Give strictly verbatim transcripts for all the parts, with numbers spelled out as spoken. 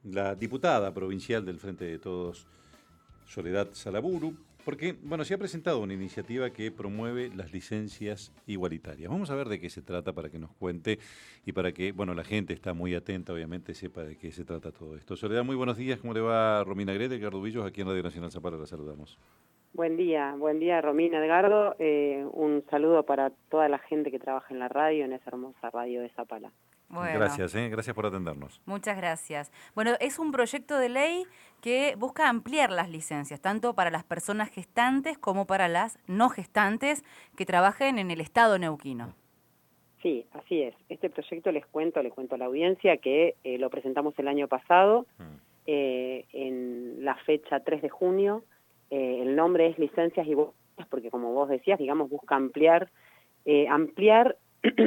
la diputada provincial del Frente de Todos, Soledad Salaburu, porque, bueno, se ha presentado una iniciativa que promueve las licencias igualitarias. Vamos a ver de qué se trata para que nos cuente y para que, bueno, la gente está muy atenta, obviamente, sepa de qué se trata todo esto. Soledad, muy buenos días. ¿Cómo le va Romina Grete, Edgardo Villos? Aquí en Radio Nacional Zapala la saludamos. Buen día, buen día Romina, Edgardo. Eh, un saludo para toda la gente que trabaja en la radio, en esa hermosa radio de Zapala. Bueno, gracias, ¿eh? gracias por atendernos. Muchas gracias. Bueno, es un proyecto de ley que busca ampliar las licencias, tanto para las personas gestantes como para las no gestantes que trabajen en el Estado neuquino. Sí, así es. Este proyecto les cuento, les cuento a la audiencia que eh, lo presentamos el año pasado, mm. eh, en la fecha tres de junio. Eh, el nombre es Licencias Igualitarias porque, como vos decías, digamos, busca ampliar, eh, ampliar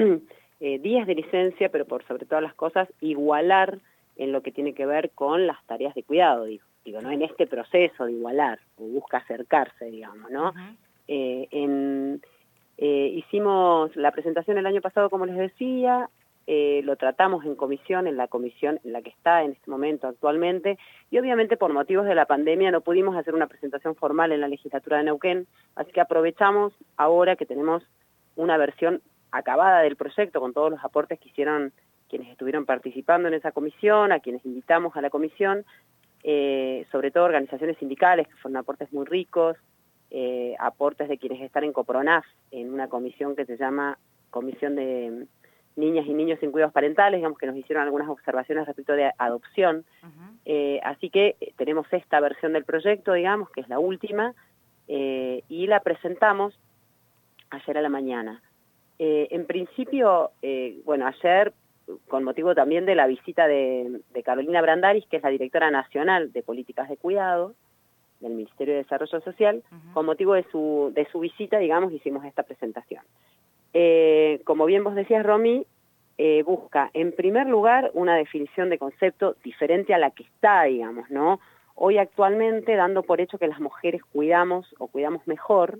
eh, días de licencia, pero por sobre todas las cosas, igualar en lo que tiene que ver con las tareas de cuidado, digo, digo ¿no? En este proceso de igualar, o busca acercarse, digamos, ¿no? Uh-huh. eh, en, eh, hicimos la presentación el año pasado, como les decía, eh, lo tratamos en comisión, en la comisión en la que está en este momento actualmente, y obviamente por motivos de la pandemia no pudimos hacer una presentación formal en la legislatura de Neuquén, así que aprovechamos ahora que tenemos una versión acabada del proyecto con todos los aportes que hicieron quienes estuvieron participando en esa comisión, a quienes invitamos a la comisión, eh, sobre todo organizaciones sindicales, que fueron aportes muy ricos, eh, aportes de quienes están en COPRONAF, en una comisión que se llama Comisión de Niñas y Niños sin Cuidados Parentales, digamos que nos hicieron algunas observaciones respecto de adopción. Uh-huh. eh, así que eh, tenemos esta versión del proyecto, digamos, que es la última, eh, y la presentamos ayer a la mañana. Eh, en principio, eh, bueno, ayer, con motivo también de la visita de, de Carolina Brandaris, que es la directora nacional de Políticas de Cuidado del Ministerio de Desarrollo Social, uh-huh. con motivo de su, de su visita, digamos, hicimos esta presentación. Eh, como bien vos decías, Romy, eh, busca, en primer lugar, una definición de concepto diferente a la que está, digamos, ¿no? Hoy actualmente, dando por hecho que las mujeres cuidamos o cuidamos mejor,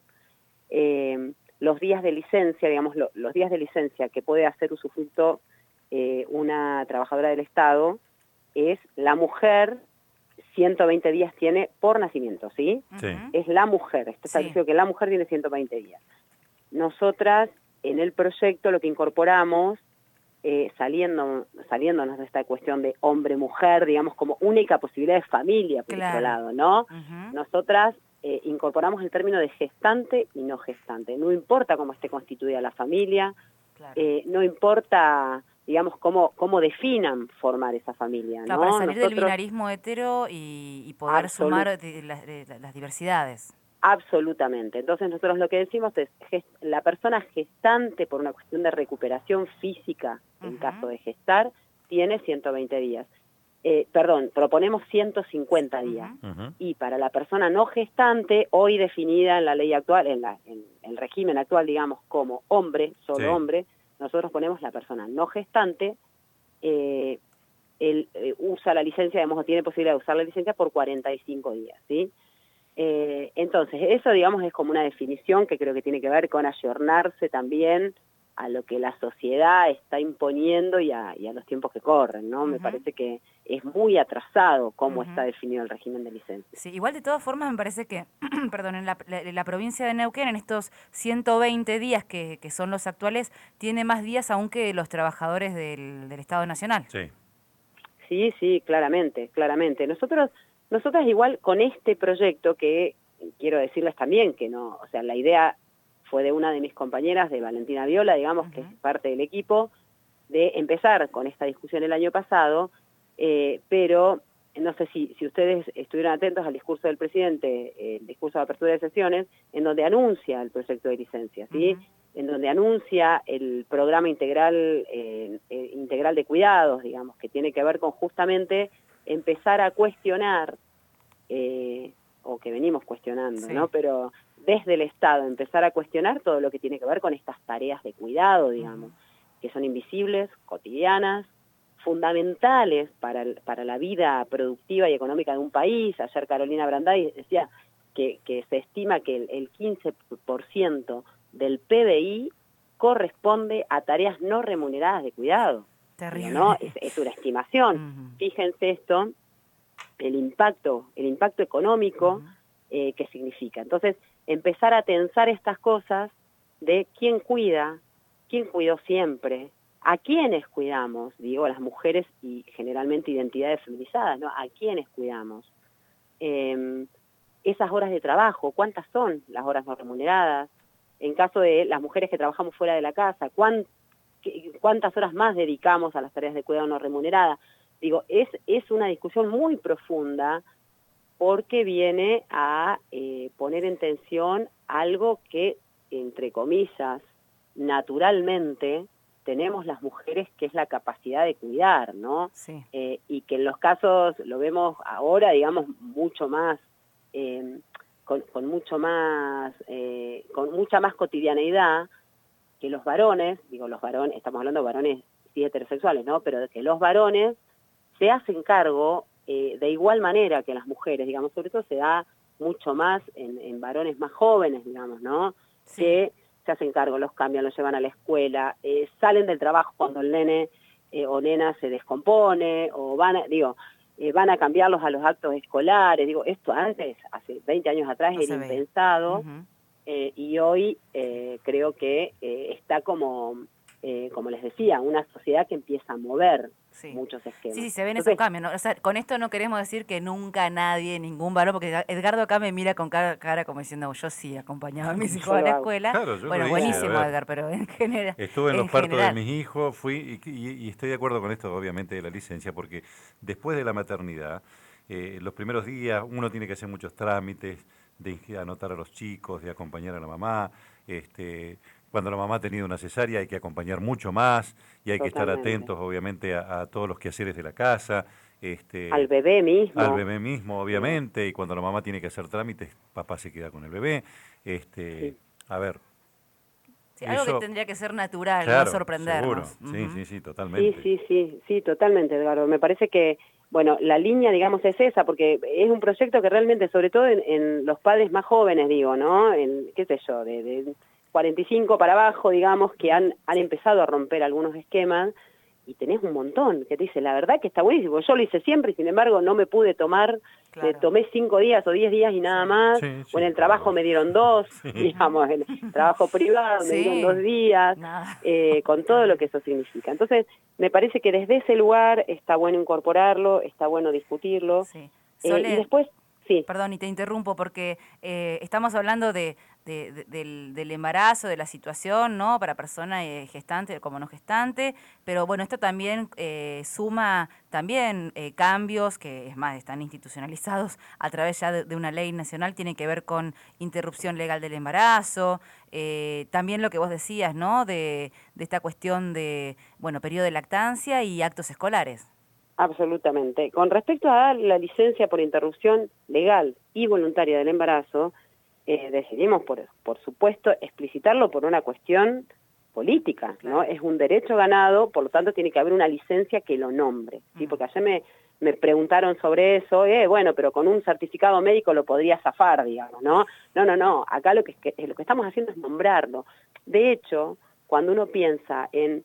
eh, los días de licencia, digamos, lo, los días de licencia que puede hacer usufructo eh, una trabajadora del Estado, es la mujer, ciento veinte días tiene por nacimiento, ¿sí? Sí. Es la mujer, está establecido sí. que la mujer tiene ciento veinte días. Nosotras, en el proyecto, lo que incorporamos, eh, saliendo, saliéndonos de esta cuestión de hombre-mujer, digamos, como única posibilidad de familia, por claro. otro lado, ¿no? Uh-huh. Nosotras Eh, incorporamos el término de gestante y no gestante. No importa cómo esté constituida la familia, claro. eh, no importa, digamos, cómo, cómo definan formar esa familia, claro, ¿no? Para salir Nosotros, del binarismo hetero y, y poder absolut- sumar de, de, de, de las diversidades. Absolutamente. Entonces nosotros lo que decimos es gest- la persona gestante, por una cuestión de recuperación física, uh-huh. en caso de gestar, tiene ciento veinte días. Eh, perdón, proponemos ciento cincuenta días. Uh-huh. Y para la persona no gestante, hoy definida en la ley actual, en, la, en el régimen actual, digamos, como hombre, solo sí. hombre, nosotros ponemos la persona no gestante, eh, él eh, usa la licencia, digamos, tiene posibilidad de usar la licencia por cuarenta y cinco días, ¿sí? Eh, entonces, eso, digamos, es como una definición que creo que tiene que ver con ayornarse también a lo que la sociedad está imponiendo y a, y a los tiempos que corren, ¿no? Uh-huh. Me parece que es muy atrasado cómo uh-huh. está definido el régimen de licencia. Sí, igual de todas formas me parece que, perdón, en la, la, la provincia de Neuquén, en estos ciento veinte días que, que son los actuales, tiene más días aún que los trabajadores del, del Estado Nacional. Sí. Sí, sí, claramente, claramente. Nosotros, nosotras igual con este proyecto que, quiero decirles también que no, o sea, la idea fue de una de mis compañeras, de Valentina Viola, digamos, uh-huh. que es parte del equipo, de empezar con esta discusión el año pasado, eh, pero no sé si, si ustedes estuvieron atentos al discurso del presidente, eh, el discurso de apertura de sesiones, en donde anuncia el proyecto de licencia, ¿sí? Uh-huh. En donde anuncia el programa integral, eh, eh, integral de cuidados, digamos, que tiene que ver con justamente empezar a cuestionar, eh, o que venimos cuestionando, sí. ¿no? Pero desde el Estado empezar a cuestionar todo lo que tiene que ver con estas tareas de cuidado, digamos, uh-huh. que son invisibles, cotidianas, fundamentales para, el, para la vida productiva y económica de un país. Ayer Carolina Branday decía que, que se estima que el, el quince por ciento del P B I corresponde a tareas no remuneradas de cuidado. Terrible. ¿No? Es, es una estimación. Uh-huh. Fíjense esto, el impacto, el impacto económico uh-huh. eh, que significa. Entonces, empezar a tensar estas cosas de quién cuida, quién cuidó siempre, a quiénes cuidamos, digo, las mujeres y generalmente identidades feminizadas, ¿no? A quiénes cuidamos. Eh, esas horas de trabajo, ¿cuántas son las horas no remuneradas? En caso de las mujeres que trabajamos fuera de la casa, ¿cuán, qué, ¿cuántas horas más dedicamos a las tareas de cuidado no remuneradas? Digo, es, es una discusión muy profunda porque viene a eh, poner en tensión algo que, entre comillas, naturalmente tenemos las mujeres, que es la capacidad de cuidar, ¿no? Sí. Eh, y que en los casos, lo vemos ahora, digamos, mucho más, eh, con, con mucho más, eh, con mucha más cotidianeidad que los varones, digo, los varones, estamos hablando de varones sí heterosexuales, ¿no? Pero de que los varones se hacen cargo eh, de igual manera que las mujeres, digamos, sobre todo se da mucho más en, en varones más jóvenes, digamos, ¿no? Sí. Que se hacen cargo, los cambian, los llevan a la escuela, eh, salen del trabajo cuando el nene eh, o nena se descompone, o van a, digo, eh, van a cambiarlos a los actos escolares, digo, esto antes, hace veinte años atrás, no era impensado, uh-huh. eh, y hoy eh, creo que eh, está como, eh, como les decía, una sociedad que empieza a mover sí. muchos esquemas. Sí, sí, se ven Entonces, esos cambios, ¿no? O sea, con esto no queremos decir que nunca nadie, ningún varón, porque Edgardo acá me mira con cara, cara como diciendo, yo sí acompañaba a mis hijos a la escuela. Claro, yo bueno, hice, buenísimo, Edgar, pero en general. Estuve en, en los general. partos de mis hijos, fui, y, y, y estoy de acuerdo con esto, obviamente, de la licencia, porque después de la maternidad, eh, los primeros días uno tiene que hacer muchos trámites, de anotar a los chicos, de acompañar a la mamá, este... Cuando la mamá ha tenido una cesárea hay que acompañar mucho más y hay Totalmente. que estar atentos, obviamente, a, a todos los quehaceres de la casa. Este, al bebé mismo. Al bebé mismo, obviamente, sí. Y cuando la mamá tiene que hacer trámites, papá se queda con el bebé. Este, sí. A ver. Sí, eso, algo que tendría que ser natural, claro, no sorprendernos. Seguro. Uh-huh. Sí, sí, sí, totalmente. Sí, sí, sí, sí, totalmente, Edgardo. Me parece que, bueno, la línea, digamos, es esa, porque es un proyecto que realmente, sobre todo en, en los padres más jóvenes, digo, ¿no? En, qué sé yo, de... de cuarenta y cinco para abajo, digamos, que han, han empezado a romper algunos esquemas, y tenés un montón, que te dice, la verdad que está buenísimo, yo lo hice siempre y sin embargo no me pude tomar, claro. eh, tomé cinco días o diez días y nada más, sí, sí, o en el trabajo claro. me dieron dos, sí. digamos, en el trabajo privado sí. me dieron dos días, eh, con todo lo que eso significa. Entonces, me parece que desde ese lugar está bueno incorporarlo, está bueno discutirlo, sí. Sole, eh, y después... Sí. Perdón, y te interrumpo porque eh, estamos hablando de, de, de, del, del embarazo, de la situación, ¿no? Para persona eh, gestante como no gestante, pero bueno, esto también eh, suma también eh, cambios que, es más, están institucionalizados a través ya de, de una ley nacional, tiene que ver con interrupción legal del embarazo, eh, también lo que vos decías, ¿no? De, de esta cuestión de, bueno, periodo de lactancia y actos escolares. Absolutamente. Con respecto a la licencia por interrupción legal y voluntaria del embarazo, eh, decidimos, por, por supuesto, explicitarlo por una cuestión política, claro. ¿no? Es un derecho ganado, por lo tanto tiene que haber una licencia que lo nombre, ¿sí? Uh-huh. Porque ayer me, me preguntaron sobre eso, eh, bueno, pero con un certificado médico lo podría zafar, digamos, ¿no? No, no, no, acá lo que, es que, lo que estamos haciendo es nombrarlo. De hecho, cuando uno piensa en...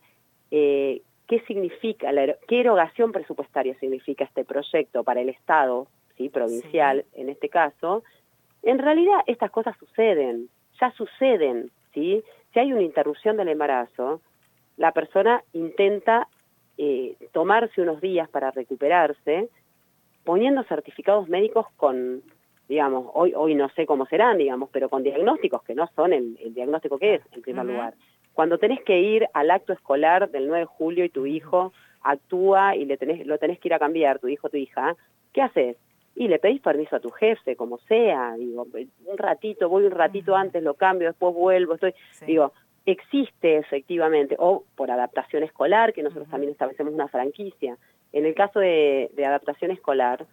Eh, ¿Qué significa, la, qué erogación presupuestaria significa este proyecto para el Estado, ¿sí? provincial sí. en este caso? En realidad estas cosas suceden, ya suceden, ¿sí? Si hay una interrupción del embarazo, la persona intenta eh, tomarse unos días para recuperarse, poniendo certificados médicos con, digamos, hoy hoy no sé cómo serán, digamos, pero con diagnósticos que no son el, el diagnóstico que es, en primer uh-huh. lugar. Cuando tenés que ir al acto escolar del nueve de julio y tu hijo actúa y le tenés, lo tenés que ir a cambiar, tu hijo o tu hija, ¿qué haces? Y le pedís permiso a tu jefe, como sea, digo, un ratito, voy un ratito antes, lo cambio, después vuelvo, estoy, sí. digo, existe efectivamente, o por adaptación escolar, que nosotros uh-huh. también establecemos una franquicia. En el caso de, de adaptación escolar,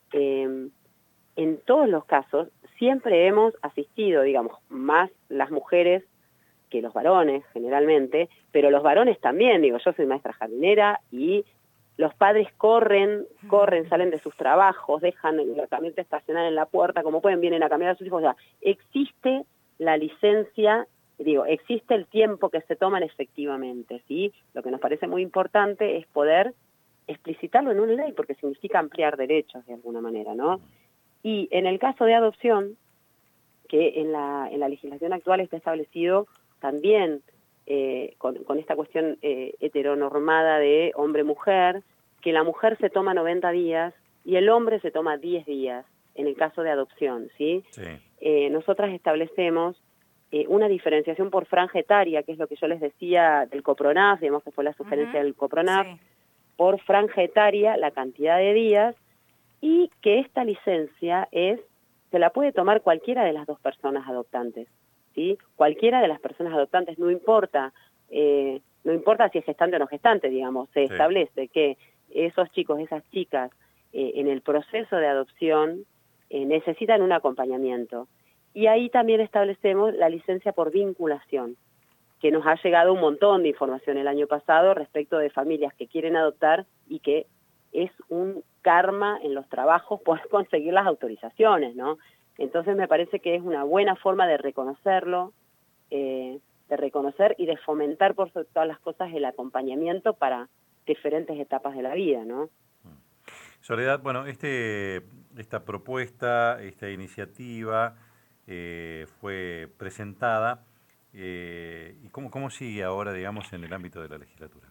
eh, en todos los casos, siempre hemos asistido, digamos, más las mujeres que los varones generalmente, pero los varones también, digo, yo soy maestra jardinera y los padres corren, corren, salen de sus trabajos, dejan la camioneta estacionada en la puerta, como pueden, vienen a cambiar a sus hijos, o sea, existe la licencia, digo, existe el tiempo que se toman efectivamente, ¿sí? Lo que nos parece muy importante es poder explicitarlo en una ley, porque significa ampliar derechos de alguna manera, ¿no? Y en el caso de adopción, que en la, en la legislación actual está establecido también eh, con, con esta cuestión eh, heteronormada de hombre-mujer, que la mujer se toma noventa días y el hombre se toma diez días en el caso de adopción, ¿sí? Sí. Eh, nosotras establecemos eh, una diferenciación por franja etaria, que es lo que yo les decía del COPRONAF, digamos que fue la sugerencia Uh-huh. del COPRONAF, Sí. por franja etaria, la cantidad de días, y que esta licencia es, se la puede tomar cualquiera de las dos personas adoptantes, ¿sí? Cualquiera de las personas adoptantes, no importa, eh, no importa si es gestante o no gestante, digamos, se Sí. establece que esos chicos, esas chicas, eh, en el proceso de adopción eh, necesitan un acompañamiento. Y ahí también establecemos la licencia por vinculación, que nos ha llegado un montón de información el año pasado respecto de familias que quieren adoptar y que es un karma en los trabajos poder conseguir las autorizaciones, ¿no? Entonces me parece que es una buena forma de reconocerlo, eh, de reconocer y de fomentar por sobre todas las cosas el acompañamiento para diferentes etapas de la vida, ¿no? Soledad, bueno, este, esta propuesta, esta iniciativa eh, fue presentada. Eh, ¿Y cómo, cómo sigue ahora, digamos, en el ámbito de la legislatura?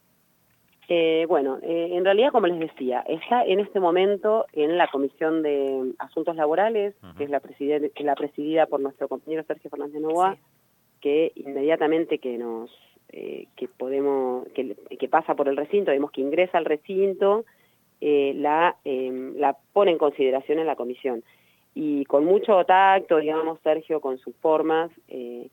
Eh, bueno, eh, en realidad, como les decía, está en este momento en la Comisión de Asuntos Laborales, uh-huh. que es la, preside, la presidida por nuestro compañero Sergio Fernández Novoa, sí. que inmediatamente que nos eh, que podemos que, que pasa por el recinto, vemos que ingresa al recinto, eh, la eh, la pone en consideración en la comisión. Y con mucho tacto, digamos, Sergio, con sus formas, eh,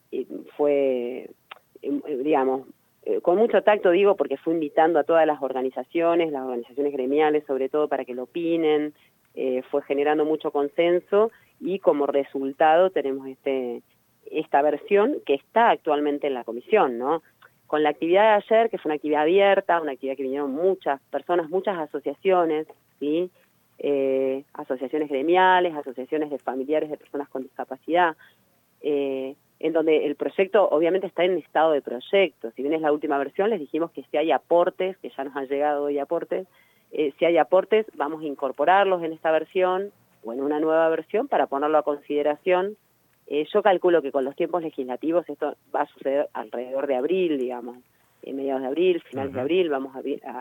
fue, digamos, con mucho tacto digo porque fue invitando a todas las organizaciones, las organizaciones gremiales sobre todo para que lo opinen, eh, fue generando mucho consenso y como resultado tenemos este esta versión que está actualmente en la comisión, ¿no? Con la actividad de ayer, que fue una actividad abierta, una actividad que vinieron muchas personas, muchas asociaciones, ¿sí? Eh, asociaciones gremiales, asociaciones de familiares de personas con discapacidad, eh, en donde el proyecto obviamente está en estado de proyecto. Si bien es la última versión, les dijimos que si hay aportes, que ya nos han llegado hoy aportes, eh, si hay aportes vamos a incorporarlos en esta versión o en una nueva versión para ponerlo a consideración. Eh, yo calculo que con los tiempos legislativos esto va a suceder alrededor de abril, digamos, en mediados de abril, finales uh-huh. de abril, vamos a,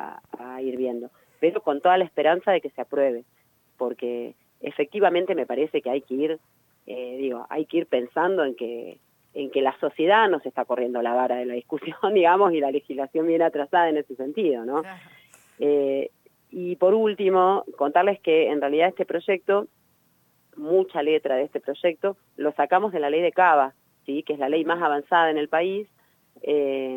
a, a ir viendo. Pero con toda la esperanza de que se apruebe, porque efectivamente me parece que hay que ir, eh, digo, hay que ir pensando en que en que la sociedad nos está corriendo la vara de la discusión, digamos, y la legislación viene atrasada en ese sentido, ¿no? Claro. Eh, y por último, contarles que en realidad este proyecto, mucha letra de este proyecto, lo sacamos de la ley de Cava, ¿sí? Que es la ley más avanzada en el país, eh,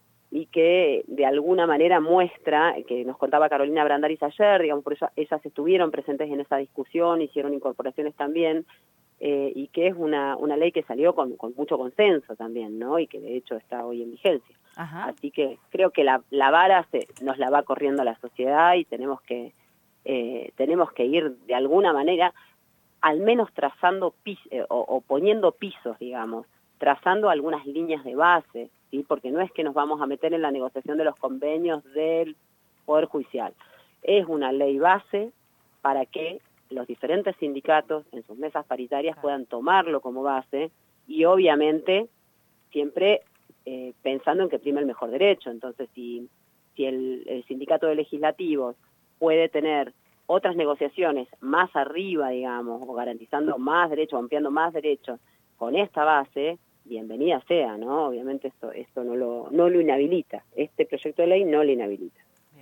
y que de alguna manera muestra, que nos contaba Carolina Brandaris ayer, digamos, por eso ellas estuvieron presentes en esa discusión, hicieron incorporaciones también, Eh, y que es una, una ley que salió con, con mucho consenso también, ¿no? Y que de hecho está hoy en vigencia. Ajá. Así que creo que la, la vara se, nos la va corriendo la sociedad y tenemos que eh, tenemos que ir de alguna manera, al menos trazando pis, eh, o, o poniendo pisos, digamos, trazando algunas líneas de base, ¿sí? Porque no es que nos vamos a meter en la negociación de los convenios del Poder Judicial. Es una ley base para que los diferentes sindicatos en sus mesas paritarias puedan tomarlo como base y obviamente siempre eh, pensando en que prime el mejor derecho. Entonces, si, si el, el sindicato de legislativos puede tener otras negociaciones más arriba, digamos, o garantizando más derechos, ampliando más derechos con esta base, bienvenida sea, ¿no? Obviamente esto, esto no lo, no lo inhabilita. Este proyecto de ley no lo inhabilita.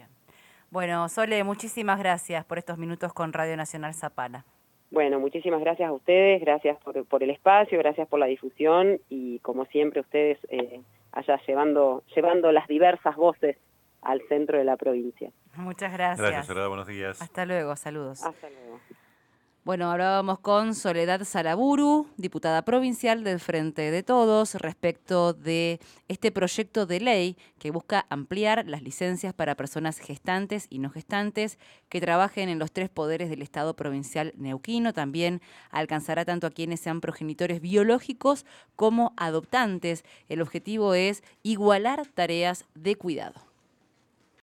Bueno, Sole, muchísimas gracias por estos minutos con Radio Nacional Zapala. Bueno, muchísimas gracias a ustedes, gracias por, por el espacio, gracias por la difusión y como siempre ustedes eh, allá llevando, llevando las diversas voces al centro de la provincia. Muchas gracias. Gracias, Soledad, buenos días. Hasta luego, saludos. Hasta luego. Bueno, hablábamos con Soledad Salaburu, diputada provincial del Frente de Todos, respecto de este proyecto de ley que busca ampliar las licencias para personas gestantes y no gestantes que trabajen en los tres poderes del Estado provincial neuquino. También alcanzará tanto a quienes sean progenitores biológicos como adoptantes. El objetivo es igualar tareas de cuidado.